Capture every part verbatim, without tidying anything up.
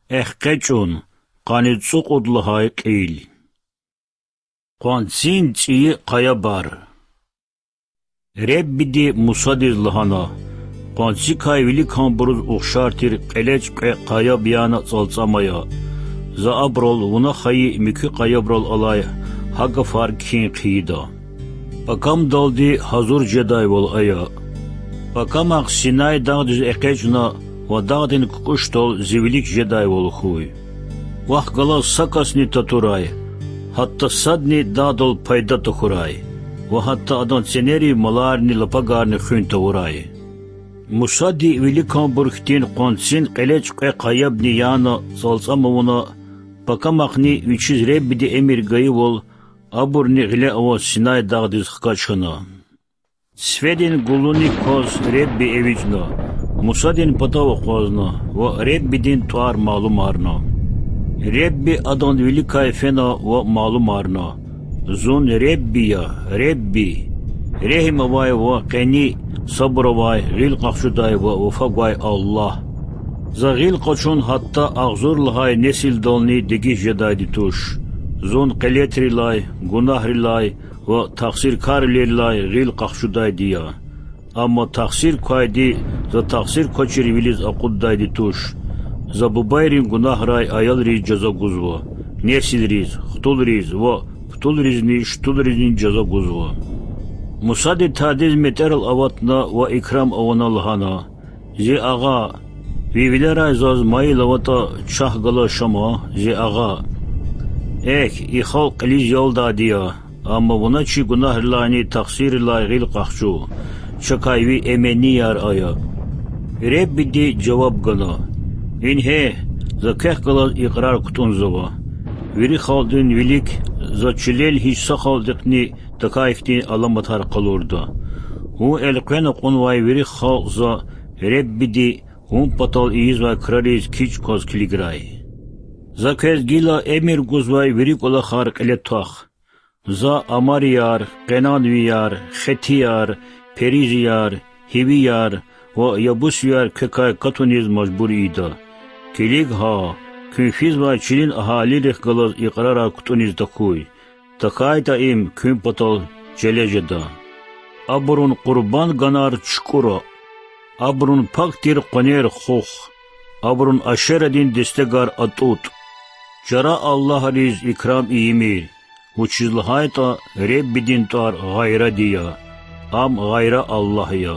Эхкечун, каницук удлахай кил. Қонсин ци қаябар. Реббиди мусадир лахана. Қонси кай велик хамбуруз ухшартир қелеч қаяб яна цалцамая. За аброл уна хаи микü қаяброл алай хага фаркин қида. Пакам далди хазур жедай вол ая. Пакам ақ синай дагдыз экечна ва дагдин куштол зивелик жедай вол хуй. Вах гала сакасни татурай. Hatta sadni dadol payda tohuray. Ve hatta adon seneri malarni lapagarni khünta uray. Musadi velikan burktin qonsin qeleç qayabni yana salsamavuna pakamakni üç yüz rebbidi emir gayvol aburni gile avo sinay dağdiz xkaçına. Svedin guluni koz rebbi evicna. Musadin patava kozna. Ve rebbidin tuar malumarna. Ребби адон великая фена во малумарно. Зун реббия, ребби. Рехимавай во кени сабровай, гил қақшудай во уфагвай Аллах. За гил қачун хатта ағзурлахай несил долни диги жедайди туш. Зун қилетрилай, гунахрилай во тақсир карлилай гил қақшудай дия. Амма тақсир кайди за тақсир кочир вилиз ақуддайди туш. За бубайрин гунах рай аял риз жаза гузва. Несил риз, хтул риз, ва птул ризни, штул ризни жаза гузва. Мусади тадиз метерал аватна ва икрам авана лхана. Зи ага, вивиле рай заз маи лавата чах гала шама, зи ага. Эх, ихал қилиз ялда дия, амма вана чи гунах рлайни тақсир лай гил қахчу, чакайви эмени яр ая. Реббиди жаваб гана. Инхе за кехкалаз иqrar кутун зова. Вири халдин велик за чилел хисса халдикни такайфтин аламатар қалурда. Ху элқена қунвай вири хал за реббиди хун патал извай крариз кич коз килиграй. За кез гила эмир гузвай вири кола харк элетах. За амарияр, қенанвияр, хетияр, перизияр, хивияр ва ябусияр кекай катуниз мажбури ида. Келиг ха, күнфиз ва чилин ахали рехгалаз иqrara кутуниз такуй. Такайта им күн патал жележеда. Абрун қурбан ганар чкура. Абрун пактир қонер хух. Абрун ашерадин дестегар атут. Жара Аллах риз икрам иимир. Учизлахайта реббидин тар гайра дия. Ам гайра Аллах я.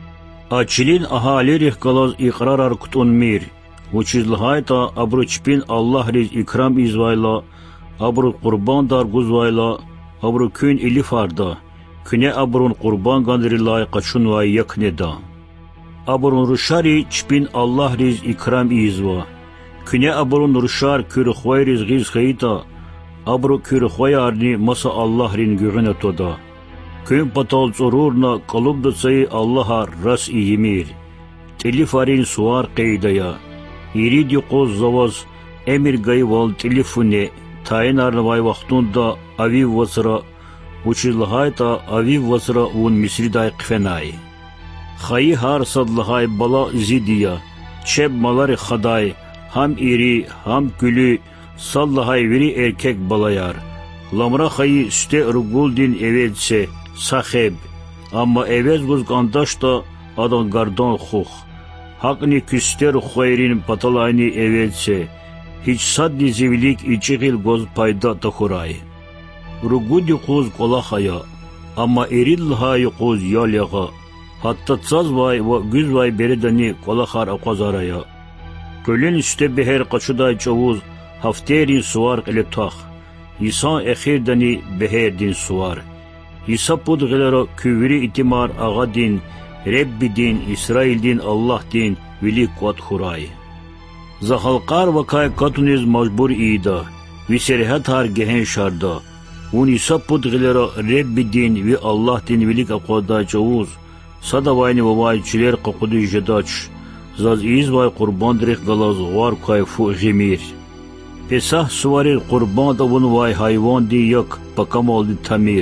Ачилин ахали рехгалаз иqrarар кутун мир. Учизлахайта абручпин Аллах риз икрам извайла, абру қурбан дар гузвайла, абру күн илифарда, күне абрун қурбан гандрилай қачунвай якнеда. Абрун рушари чпин Аллах риз икрам изва, күне абрун рушар күрхвай риз гиз хайта, абру күрхвай арни маса Аллах рин гюгіне тода. Күн патал зурурна қалубда цай Аллаха рас иемир, телефарин суар қейдая. Ириди qoz zavaz emir gayval telefone tayinarnavay vaqtunda aviv vasra uchilhayta aviv vasra un misriday qfenay khayi har sadlahay bala zidiya çeb malari khaday ham iri ham gülü sallahay veri erkek balayar lamra khayi üste ruguldin evedse sahib amma evez guz gandaş da adan gardon xux Hakni küster khayrin patalayni evetse, hiç saddi zivlik içigil goz payda takuray. Rugudi qoz kolahaya, ama eridlhayi qoz yalyaga, hatta tsazvay ve güzvay beredani kolahar aqazaraya. Kölün üste beher qaçuday çavuz, hafterin suvar qilitah, İsa exirdani beherdin suvar. İsa pudgilera küvri itimar agadin, Rebbi din, İsrail din, Allah din, velik vat huray. Za halqar vakay katuniz majbur ida, vi serhat har gehen şarda. Un isa pudgilera Rebbi din ve Allah din velik aqoda çavuz. Sadavayni vavay çiler qaqudu jedaç. Zaz izvay qurban direk galaz var kayfu jemir. Pesah suvaril qurban da vun vay hayvan di yak pakamal di tamir.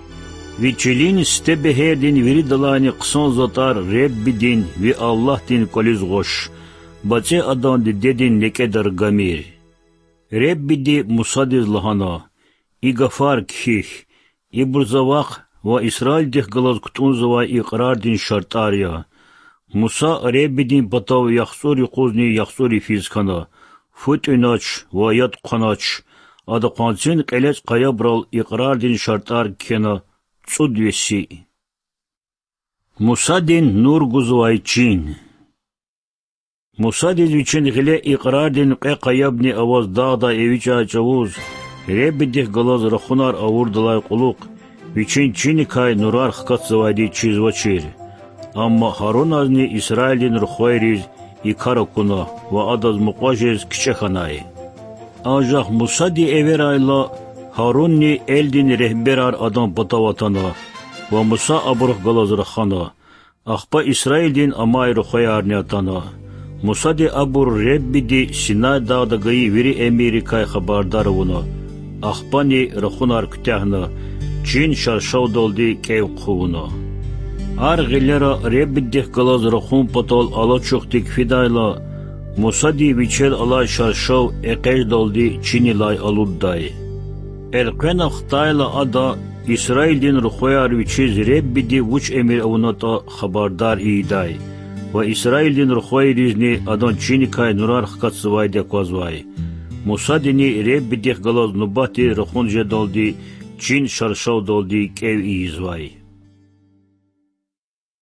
Viçilin ste beherdin veri dalani qson zatar Rebbi din ve Allah din koliz goş. баце адан де дедин некедар гамир. Реббиди мусадиз лахана, и гафар кхих, и бурзавах, ва Исраиль дих галаз ктунзава иqrar дин шартария. Муса реббидин батав яхсури қузни яхсури физкана, фут инач, ва яд қанач, ада қанцин қелеч қаябрал иqrar дин шартар кена, цудвеси. Муса дин нур гузвайчин. Муса дин вичин гиле иqrar дин қе қаябни аваз дағда евича чавуз, реббидих галаз рахунар авурдалай қулуқ, вичин чини кай нурар хкат завайди чизвачир. Амма Харун азни Исраилин рухвайриз и каракуна, ва адаз муқважез кичеханай. Ажах Муса ди эверайла Харунни элдин рехберар адам батаватана, ва Муса абрух галаз рахана, ахпа Исраилин амай рухвайарнятана. Муса ди абур ребби ди Синай дағда гаи вири эмири кай хабардаравуна, ахпани рахунар ктяхна, чин шаршау долди кейв қувуна. Ар гилера реббиддих галаз рахун патол ала чухтик фидайла, Муса ди вичел ала шаршау эқеш долди чини лай алуддай. Элқена хтайла ада Исраилин рухваяр вичиз реббиди вуч эмир авуната хабардар иидай. Ва Исраилин рухвайризни адан чини кай нурар хкат свайде квазвай. Муса дини реббиддих галаз нубати рахун же долди чин шаршау долди кев иизвай.